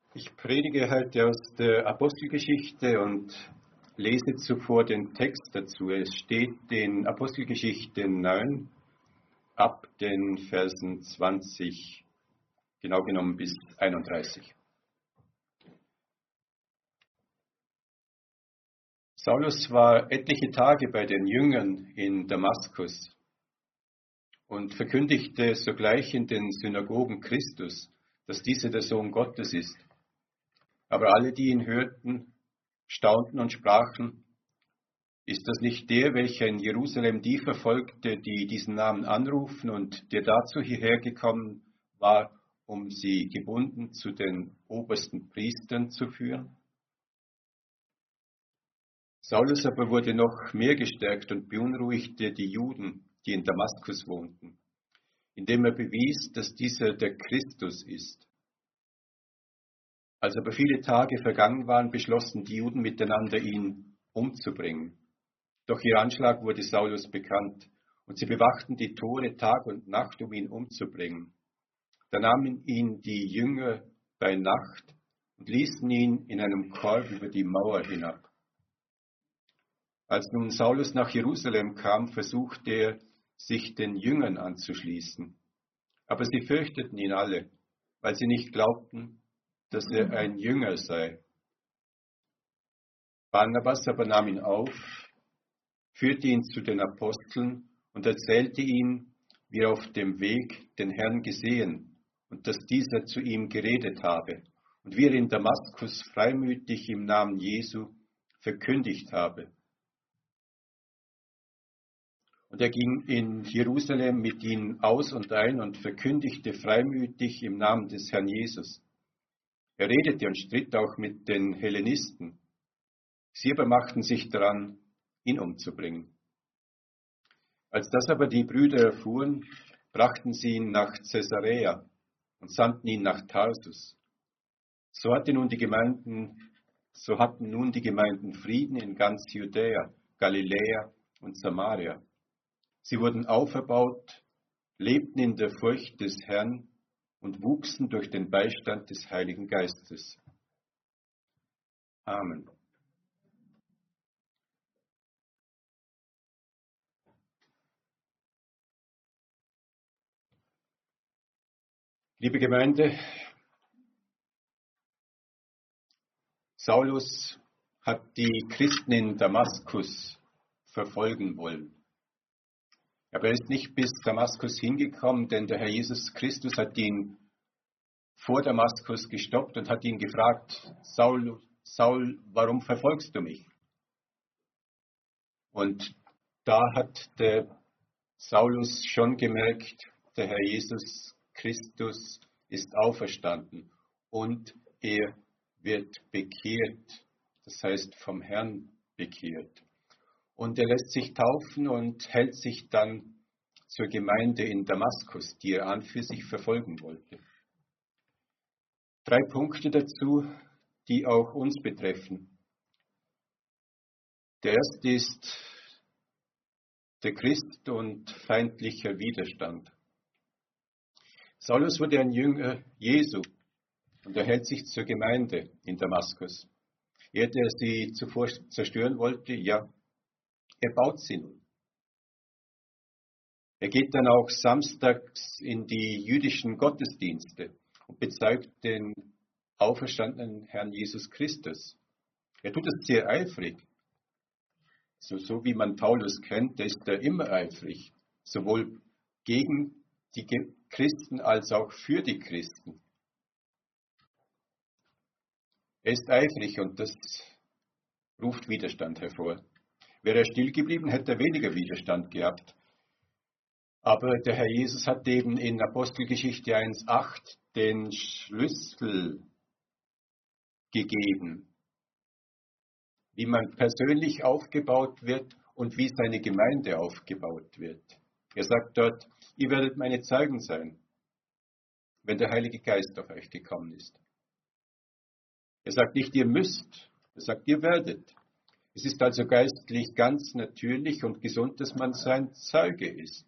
Ich predige heute aus der Apostelgeschichte und lese zuvor den Text dazu. Es steht in Apostelgeschichte 9 ab den Versen 20, genau genommen bis 31. Saulus war etliche Tage bei den Jüngern in Damaskus und verkündigte sogleich in den Synagogen Christus, dass dieser der Sohn Gottes ist. Aber alle, die ihn hörten, staunten und sprachen: Ist das nicht der, welcher in Jerusalem die verfolgte, die diesen Namen anrufen und der dazu hierher gekommen war, um sie gebunden zu den obersten Priestern zu führen? Saulus aber wurde noch mehr gestärkt und beunruhigte die Juden, die in Damaskus wohnten, indem er bewies, dass dieser der Christus ist. Als aber viele Tage vergangen waren, beschlossen die Juden miteinander, ihn umzubringen. Doch ihr Anschlag wurde Saulus bekannt, und sie bewachten die Tore Tag und Nacht, um ihn umzubringen. Da nahmen ihn die Jünger bei Nacht und ließen ihn in einem Korb über die Mauer hinab. Als nun Saulus nach Jerusalem kam, versuchte er, sich den Jüngern anzuschließen. Aber sie fürchteten ihn alle, weil sie nicht glaubten, dass er ein Jünger sei. Barnabas aber nahm ihn auf, führte ihn zu den Aposteln und erzählte ihnen, wie er auf dem Weg den Herrn gesehen und dass dieser zu ihm geredet habe und wie er in Damaskus freimütig im Namen Jesu verkündigt habe. Und er ging in Jerusalem mit ihnen aus und ein und verkündigte freimütig im Namen des Herrn Jesus. Er redete und stritt auch mit den Hellenisten. Sie aber machten sich daran, ihn umzubringen. Als das aber die Brüder erfuhren, brachten sie ihn nach Caesarea und sandten ihn nach Tarsus. So hatten nun die Gemeinden Frieden in ganz Judäa, Galiläa und Samaria. Sie wurden auferbaut, lebten in der Furcht des Herrn und wuchsen durch den Beistand des Heiligen Geistes. Amen. Liebe Gemeinde, Saulus hat die Christen in Damaskus verfolgen wollen. Aber er ist nicht bis Damaskus hingekommen, denn der Herr Jesus Christus hat ihn vor Damaskus gestoppt und hat ihn gefragt: Saul, Saul, warum verfolgst du mich? Und da hat der Saulus schon gemerkt, der Herr Jesus Christus ist auferstanden und er wird bekehrt, das heißt vom Herrn bekehrt. Und er lässt sich taufen und hält sich dann zur Gemeinde in Damaskus, die er an für sich verfolgen wollte. 3 Punkte dazu, die auch uns betreffen. Der erste ist der Christ und feindlicher Widerstand. Saulus wurde ein Jünger Jesu und er hält sich zur Gemeinde in Damaskus. Er, der sie zuvor zerstören wollte, ja, er baut sie nun. Er geht dann auch samstags in die jüdischen Gottesdienste und bezeugt den auferstandenen Herrn Jesus Christus. Er tut es sehr eifrig. So wie man Paulus kennt, ist er immer eifrig, sowohl gegen die Christen als auch für die Christen. Er ist eifrig und das ruft Widerstand hervor. Wäre er still geblieben, hätte er weniger Widerstand gehabt. Aber der Herr Jesus hat eben in Apostelgeschichte 1,8 den Schlüssel gegeben, wie man persönlich aufgebaut wird und wie seine Gemeinde aufgebaut wird. Er sagt dort: Ihr werdet meine Zeugen sein, wenn der Heilige Geist auf euch gekommen ist. Er sagt nicht, ihr müsst, er sagt, ihr werdet. Es ist also geistlich ganz natürlich und gesund, dass man sein Zeuge ist.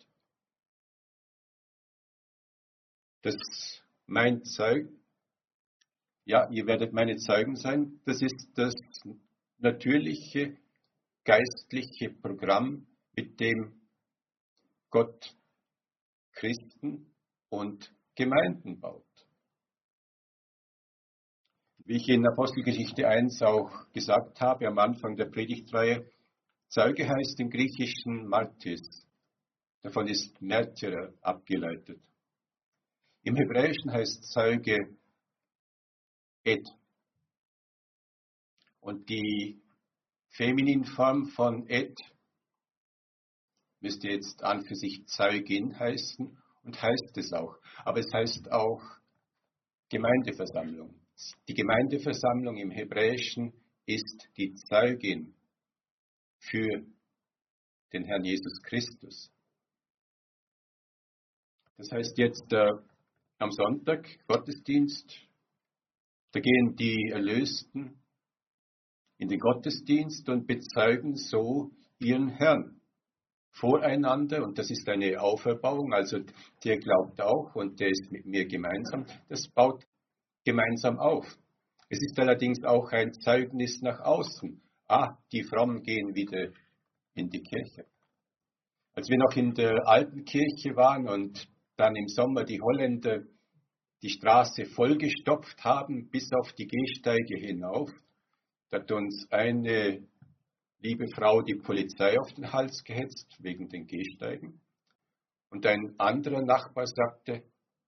Das mein Zeug Ja, ihr werdet meine Zeugen sein. Das ist das natürliche, geistliche Programm, mit dem Gott Christen und Gemeinden baut. Wie ich in Apostelgeschichte 1 auch gesagt habe, am Anfang der Predigtreihe, Zeuge heißt im Griechischen Martis. Davon ist Märtyrer abgeleitet. Im Hebräischen heißt Zeuge Ed. Und die Femininform von Ed müsste jetzt an für sich Zeugin heißen und heißt es auch. Aber es heißt auch Gemeindeversammlung. Die Gemeindeversammlung im Hebräischen ist die Zeugin für den Herrn Jesus Christus. Das heißt jetzt am Sonntag Gottesdienst, da gehen die Erlösten in den Gottesdienst und bezeugen so ihren Herrn voreinander, und das ist eine Auferbauung, also der glaubt auch und der ist mit mir gemeinsam, das baut gemeinsam auf. Es ist allerdings auch ein Zeugnis nach außen. Die Frommen gehen wieder in die Kirche. Als wir noch in der alten Kirche waren und dann im Sommer die Holländer die Straße vollgestopft haben, bis auf die Gehsteige hinauf, da hat uns eine liebe Frau die Polizei auf den Hals gehetzt wegen den Gehsteigen. Und ein anderer Nachbar sagte,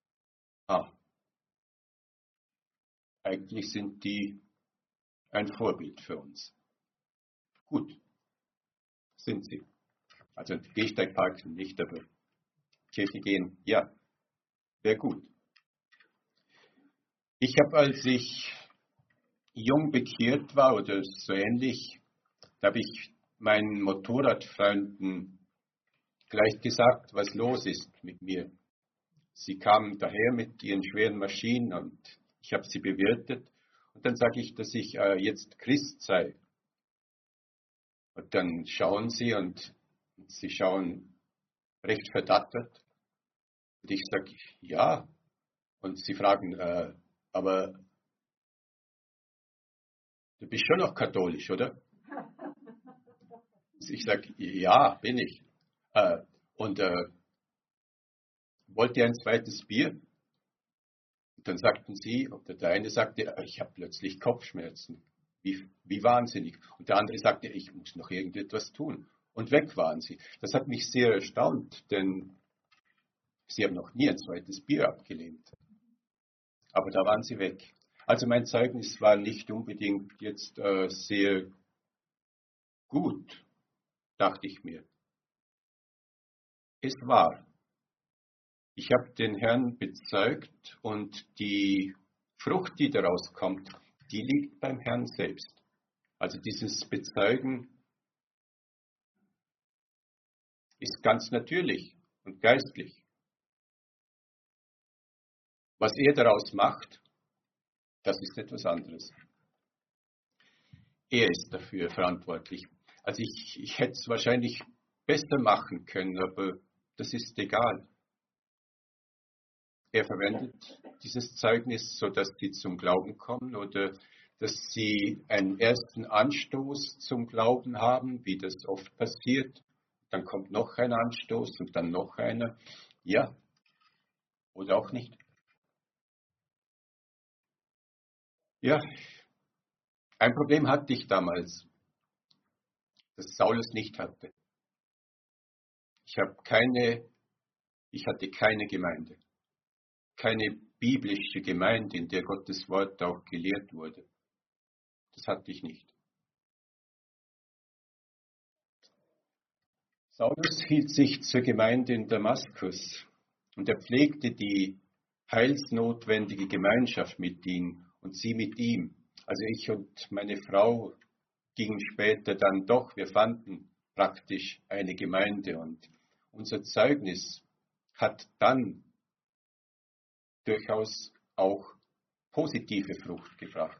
eigentlich sind die ein Vorbild für uns. Gut, sind sie. Also Gehsteig parken nicht, aber Kirche gehen, ja, wäre gut. Ich habe, als ich jung bekehrt war oder so ähnlich, da habe ich meinen Motorradfreunden gleich gesagt, was los ist mit mir. Sie kamen daher mit ihren schweren Maschinen und ich habe sie bewirtet. Und dann sage ich, dass ich jetzt Christ sei. Und dann schauen sie und sie schauen recht verdattert. Und ich sage, ja. Und sie fragen, aber du bist schon noch katholisch, oder? Ich sage, ja, bin ich. Und wollt ihr ein zweites Bier? Und dann sagten sie, oder der eine sagte, ich habe plötzlich Kopfschmerzen. Wie wahnsinnig. Und der andere sagte, ich muss noch irgendetwas tun. Und weg waren sie. Das hat mich sehr erstaunt, denn sie haben noch nie ein zweites Bier abgelehnt. Aber da waren sie weg. Also mein Zeugnis war nicht unbedingt jetzt sehr gut, dachte ich mir. Es war. Ich habe den Herrn bezeugt und die Frucht, die daraus kommt, die liegt beim Herrn selbst. Also dieses Bezeugen ist ganz natürlich und geistlich. Was er daraus macht, das ist etwas anderes. Er ist dafür verantwortlich. Also ich hätte es wahrscheinlich besser machen können, aber das ist egal. Er verwendet dieses Zeugnis, sodass sie zum Glauben kommen oder dass sie einen ersten Anstoß zum Glauben haben, wie das oft passiert. Dann kommt noch ein Anstoß und dann noch einer. Ja, oder auch nicht. Ja, ein Problem hatte ich damals, das Saulus nicht hatte. Ich hatte keine Gemeinde, keine biblische Gemeinde, in der Gottes Wort auch gelehrt wurde. Das hatte ich nicht. Saulus hielt sich zur Gemeinde in Damaskus und er pflegte die heilsnotwendige Gemeinschaft mit ihm und sie mit ihm. Also ich und meine Frau gingen später dann doch, wir fanden praktisch eine Gemeinde und unser Zeugnis hat dann durchaus auch positive Frucht gebracht.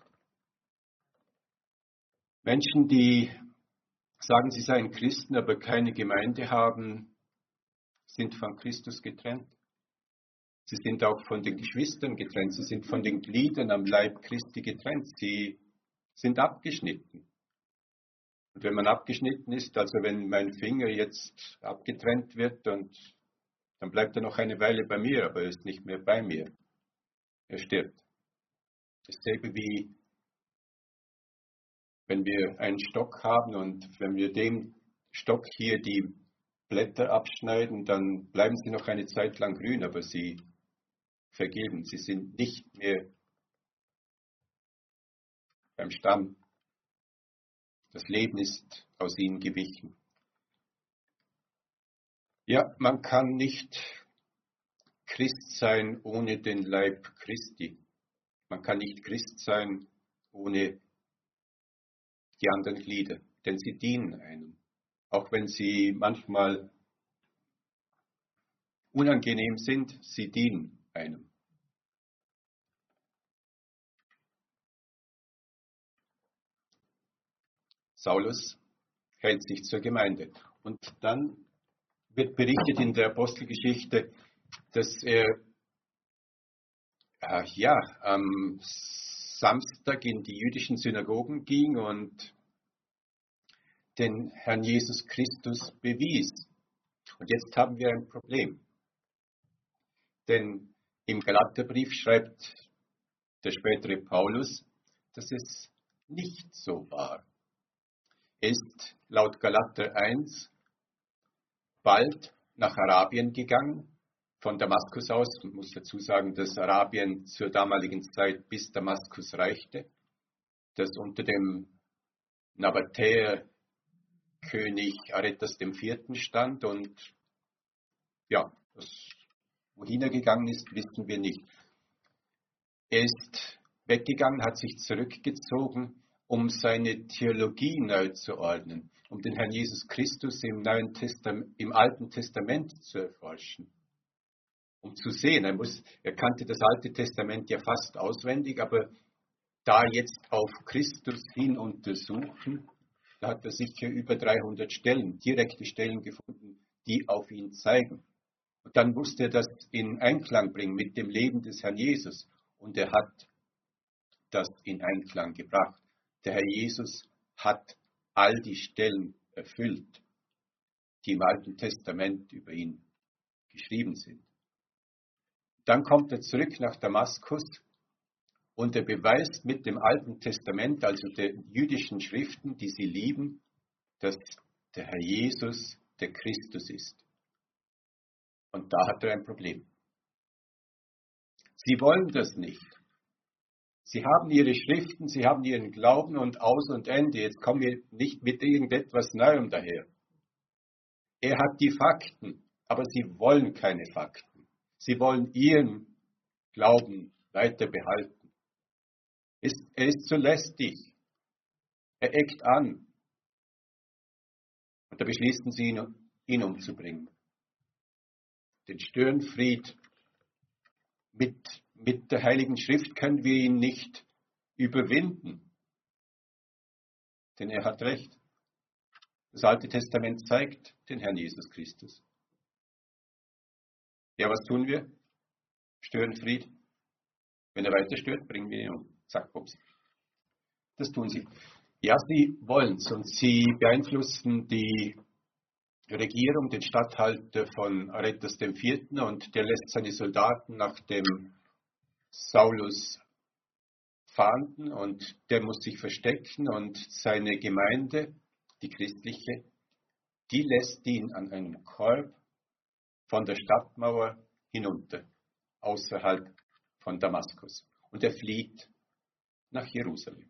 Menschen, die sagen, sie seien Christen, aber keine Gemeinde haben, sind von Christus getrennt. Sie sind auch von den Geschwistern getrennt. Sie sind von den Gliedern am Leib Christi getrennt. Sie sind abgeschnitten. Und wenn man abgeschnitten ist, also wenn mein Finger jetzt abgetrennt wird, und dann bleibt er noch eine Weile bei mir, aber er ist nicht mehr bei mir. Er stirbt. Dasselbe wie wenn wir einen Stock haben und wenn wir dem Stock hier die Blätter abschneiden, dann bleiben sie noch eine Zeit lang grün, aber sie vergilben. Sie sind nicht mehr beim Stamm. Das Leben ist aus ihnen gewichen. Ja, man kann nicht Christ sein ohne den Leib Christi. Man kann nicht Christ sein ohne die anderen Glieder, denn sie dienen einem. Auch wenn sie manchmal unangenehm sind, sie dienen einem. Saulus hält sich zur Gemeinde. Und dann wird berichtet in der Apostelgeschichte, dass er am Samstag in die jüdischen Synagogen ging und den Herrn Jesus Christus bewies. Und jetzt haben wir ein Problem. Denn im Galaterbrief schreibt der spätere Paulus, dass es nicht so war. Er ist laut Galater 1 bald nach Arabien gegangen, von Damaskus aus. Man muss dazu sagen, dass Arabien zur damaligen Zeit bis Damaskus reichte, das unter dem Nabatäerkönig Aretas IV. Stand. Und ja, wohin er gegangen ist, wissen wir nicht. Er ist weggegangen, hat sich zurückgezogen, um seine Theologie neu zu ordnen, um den Herrn Jesus Christus im Alten Testament zu erforschen, um zu sehen. Er kannte das Alte Testament ja fast auswendig, aber da jetzt auf Christus hin untersuchen, da hat er sicher über 300 Stellen, direkte Stellen gefunden, die auf ihn zeigen. Und dann musste er das in Einklang bringen mit dem Leben des Herrn Jesus. Und er hat das in Einklang gebracht. Der Herr Jesus hat all die Stellen erfüllt, die im Alten Testament über ihn geschrieben sind. Dann kommt er zurück nach Damaskus und er beweist mit dem Alten Testament, also den jüdischen Schriften, die sie lieben, dass der Herr Jesus der Christus ist. Und da hat er ein Problem. Sie wollen das nicht. Sie haben ihre Schriften, sie haben ihren Glauben und Aus und Ende. Jetzt kommen wir nicht mit irgendetwas Neuem daher. Er hat die Fakten, aber sie wollen keine Fakten. Sie wollen ihren Glauben weiter behalten. Er ist zu lästig. Er eckt an. Und da beschließen sie, ihn umzubringen. Den Störenfried mit der Heiligen Schrift können wir ihn nicht überwinden. Denn er hat recht. Das Alte Testament zeigt den Herrn Jesus Christus. Ja, was tun wir? Störenfried. Wenn er weiter stört, bringen wir ihn um. Zack, bups. Das tun sie. Ja, sie wollen es und sie beeinflussen die Regierung, den Statthalter von Aretas IV. Und der lässt seine Soldaten nach dem Saulus fahnden und der muss sich verstecken und seine Gemeinde, die christliche, die lässt ihn an einem Korb von der Stadtmauer hinunter, außerhalb von Damaskus. Und er flieht nach Jerusalem.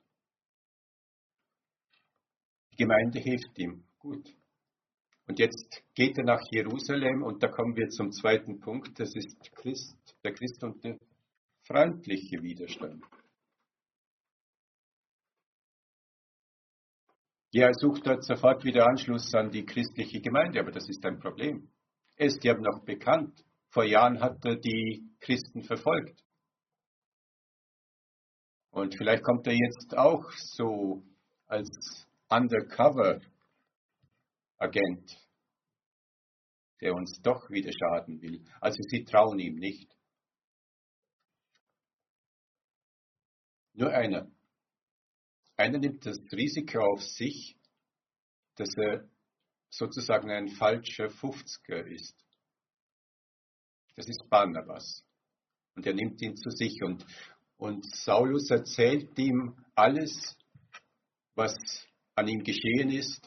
Die Gemeinde hilft ihm. Gut. Und jetzt geht er nach Jerusalem und da kommen wir zum zweiten Punkt. Das ist der Christ und der freundliche Widerstand. Ja, er sucht dort sofort wieder Anschluss an die christliche Gemeinde, aber das ist ein Problem. Er ist ja noch bekannt. Vor Jahren hat er die Christen verfolgt. Und vielleicht kommt er jetzt auch so als Undercover-Agent, der uns doch wieder schaden will. Also sie trauen ihm nicht. Nur einer. Einer nimmt das Risiko auf sich, dass er sozusagen ein falscher 50er ist. Das ist Barnabas. Und er nimmt ihn zu sich. Und Saulus erzählt ihm alles, was an ihm geschehen ist,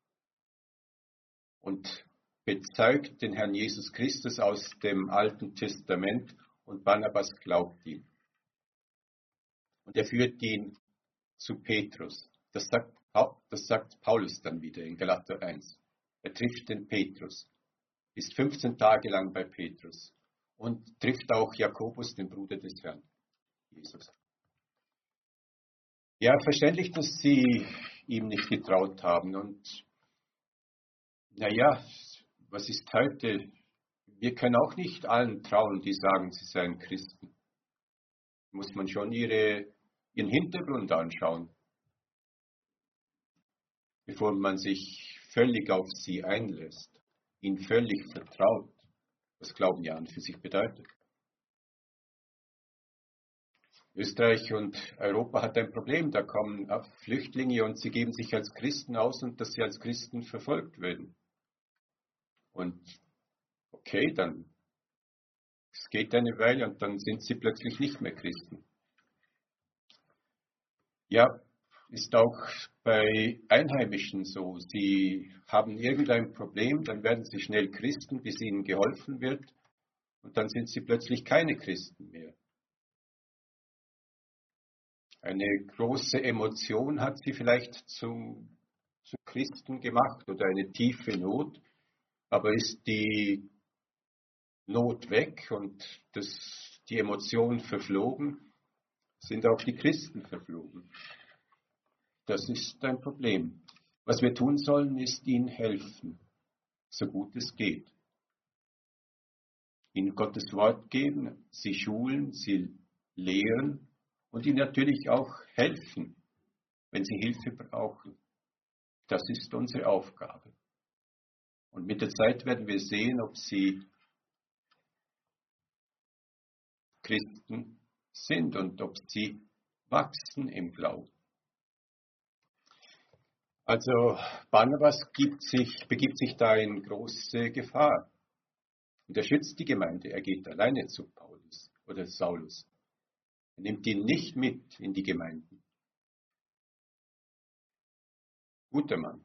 und bezeugt den Herrn Jesus Christus aus dem Alten Testament, und Barnabas glaubt ihm. Und er führt ihn zu Petrus. Das sagt Paulus dann wieder in Galater 1. Er trifft den Petrus, ist 15 Tage lang bei Petrus und trifft auch Jakobus, den Bruder des Herrn Jesus. Ja, verständlich, dass sie ihm nicht getraut haben. Und naja, was ist heute? Wir können auch nicht allen trauen, die sagen, sie seien Christen. Muss man schon ihren Hintergrund anschauen, bevor man sich völlig auf sie einlässt, ihnen völlig vertraut, was Glauben ja an für sich bedeutet. Österreich und Europa hat ein Problem, da kommen Flüchtlinge und sie geben sich als Christen aus und dass sie als Christen verfolgt werden. Und okay, dann es geht eine Weile und dann sind sie plötzlich nicht mehr Christen. Ja, ist auch bei Einheimischen so. Sie haben irgendein Problem, dann werden sie schnell Christen, bis ihnen geholfen wird, und dann sind sie plötzlich keine Christen mehr. Eine große Emotion hat sie vielleicht zu Christen gemacht oder eine tiefe Not, aber ist die Not weg und die Emotion verflogen, sind auch die Christen verflogen. Das ist ein Problem. Was wir tun sollen, ist ihnen helfen, so gut es geht. Ihnen Gottes Wort geben, sie schulen, sie lehren und ihnen natürlich auch helfen, wenn sie Hilfe brauchen. Das ist unsere Aufgabe. Und mit der Zeit werden wir sehen, ob sie Christen sind und ob sie wachsen im Glauben. Also Barnabas begibt sich da in große Gefahr. Und er schützt die Gemeinde. Er geht alleine zu Paulus oder Saulus. Er nimmt ihn nicht mit in die Gemeinden. Guter Mann.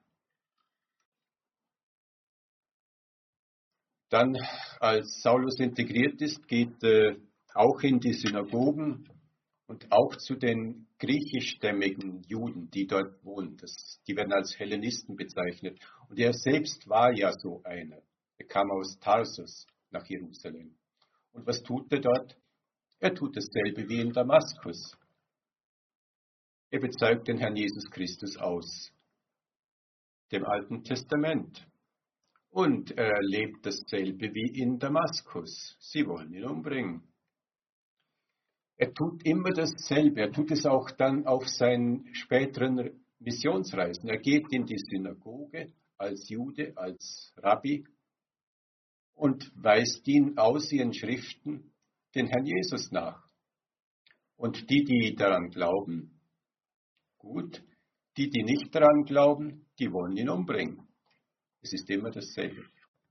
Dann, als Saulus integriert ist, geht er auch in die Synagogen und auch zu den griechischstämmigen Juden, die dort wohnen. Die werden als Hellenisten bezeichnet. Und er selbst war ja so einer. Er kam aus Tarsus nach Jerusalem. Und was tut er dort? Er tut dasselbe wie in Damaskus. Er bezeugt den Herrn Jesus Christus aus dem Alten Testament. Und er erlebt dasselbe wie in Damaskus. Sie wollen ihn umbringen. Er tut immer dasselbe. Er tut es auch dann auf seinen späteren Missionsreisen. Er geht in die Synagoge als Jude, als Rabbi und weist ihn aus ihren Schriften den Herrn Jesus nach. Und die daran glauben, gut. Die nicht daran glauben, die wollen ihn umbringen. Es ist immer dasselbe.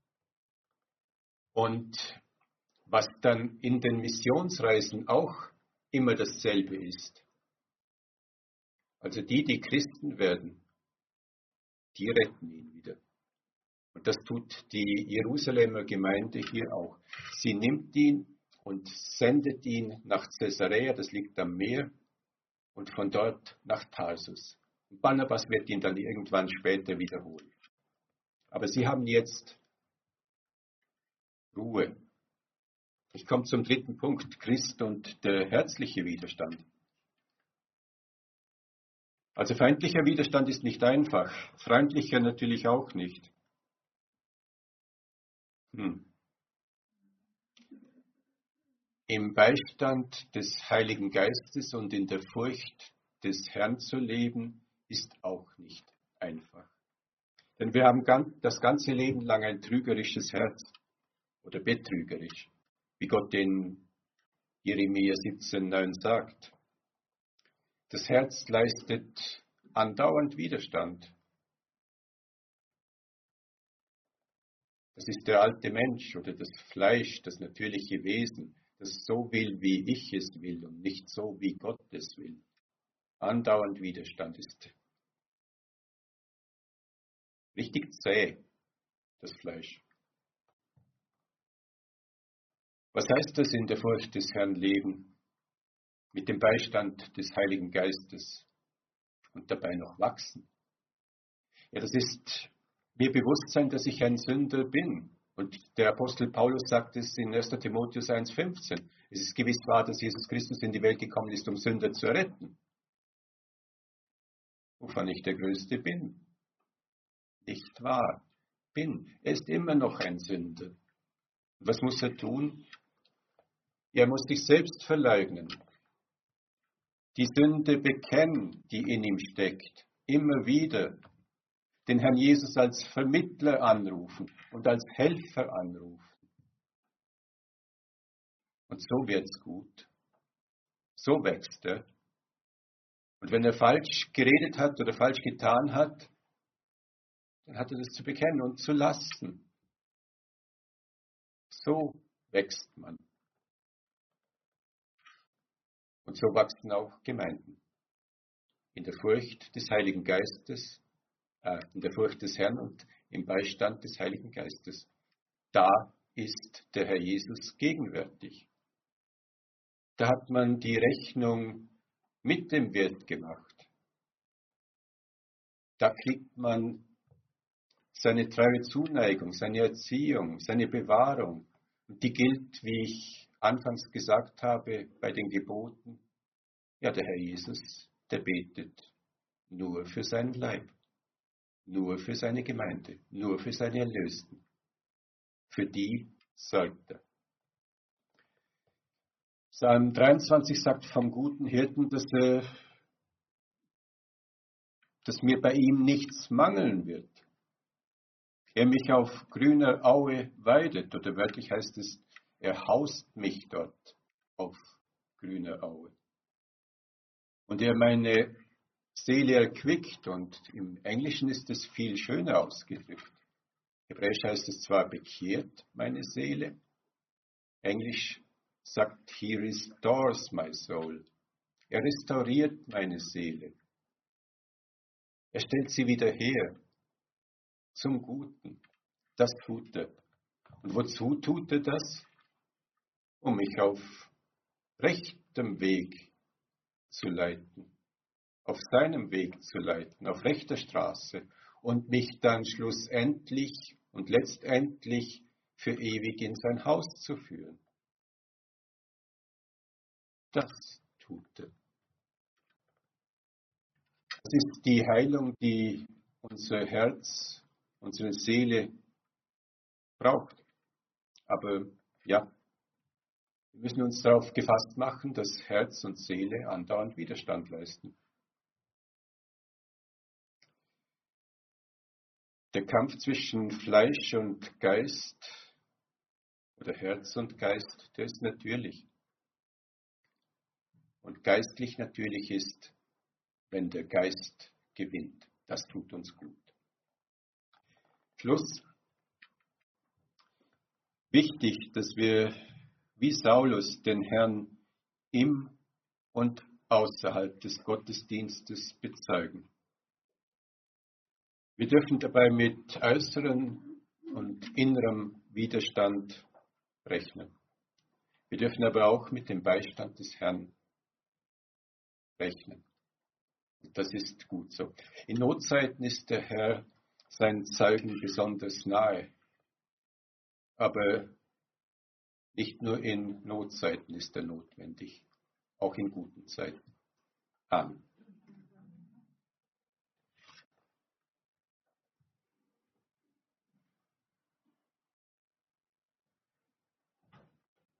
Und was dann in den Missionsreisen auch immer dasselbe ist. Also die Christen werden, die retten ihn wieder. Und das tut die Jerusalemer Gemeinde hier auch. Sie nimmt ihn und sendet ihn nach Caesarea, das liegt am Meer, und von dort nach Tarsus. Und Barnabas wird ihn dann irgendwann später wiederholen. Aber sie haben jetzt Ruhe. Ich komme zum dritten Punkt, Christ und der herzliche Widerstand. Also feindlicher Widerstand ist nicht einfach, freundlicher natürlich auch nicht. Im Beistand des Heiligen Geistes und in der Furcht des Herrn zu leben, ist auch nicht einfach. Denn wir haben das ganze Leben lang ein trügerisches Herz oder betrügerisch, wie Gott in Jeremia 17,9 sagt. Das Herz leistet andauernd Widerstand. Das ist der alte Mensch oder das Fleisch, das natürliche Wesen, das so will, wie ich es will und nicht so, wie Gott es will. Andauernd Widerstand ist richtig zäh, das Fleisch. Was heißt das in der Furcht des Herrn leben? Mit dem Beistand des Heiligen Geistes und dabei noch wachsen. Ja, das ist mir bewusst sein, dass ich ein Sünder bin. Und der Apostel Paulus sagt es in 1. Timotheus 1,15. Es ist gewiss wahr, dass Jesus Christus in die Welt gekommen ist, um Sünder zu retten. Wovon ich der Größte bin. Nicht wahr? Bin. Er ist immer noch ein Sünder. Und was muss er tun? Er muss sich selbst verleugnen. Die Sünde bekennen, die in ihm steckt. Immer wieder. Den Herrn Jesus als Vermittler anrufen und als Helfer anrufen. Und so wird's gut. So wächst er. Und wenn er falsch geredet hat oder falsch getan hat, dann hat er das zu bekennen und zu lassen. So wächst man. Und so wachsen auch Gemeinden. In der Furcht des Heiligen Geistes, in der Furcht des Herrn und im Beistand des Heiligen Geistes. Da ist der Herr Jesus gegenwärtig. Da hat man die Rechnung mit dem Wirt gemacht. Da kriegt man seine treue Zuneigung, seine Erziehung, seine Bewahrung. Und die gilt, wie ich anfangs gesagt habe, bei den Geboten. Ja, der Herr Jesus, der betet nur für seinen Leib, nur für seine Gemeinde, nur für seine Erlösten. Für die sorgt er. Psalm 23 sagt vom guten Hirten, dass mir bei ihm nichts mangeln wird. Er mich auf grüner Aue weidet, oder wörtlich heißt es, er haust mich dort auf grüner Aue. Und er meine Seele erquickt, und im Englischen ist es viel schöner ausgedrückt. Hebräisch heißt es zwar bekehrt meine Seele, Englisch sagt, he restores my soul. Er restauriert meine Seele. Er stellt sie wieder her zum Guten. Das tut er. Und wozu tut er das? Um mich auf rechtem Weg zu leiten, auf seinem Weg zu leiten, auf rechter Straße und mich dann schlussendlich und letztendlich für ewig in sein Haus zu führen. Das tut er. Das ist die Heilung, die unser Herz, unsere Seele braucht. Aber ja, wir müssen uns darauf gefasst machen, dass Herz und Seele andauernd Widerstand leisten. Der Kampf zwischen Fleisch und Geist oder Herz und Geist, der ist natürlich. Und geistlich natürlich ist, wenn der Geist gewinnt. Das tut uns gut. Schluss. Wichtig, dass wir wie Saulus den Herrn im und außerhalb des Gottesdienstes bezeugen. Wir dürfen dabei mit äußerem und innerem Widerstand rechnen. Wir dürfen aber auch mit dem Beistand des Herrn rechnen. Und das ist gut so. In Notzeiten ist der Herr seinen Zeugen besonders nahe. Aber nicht nur in Notzeiten ist er notwendig, auch in guten Zeiten. Amen.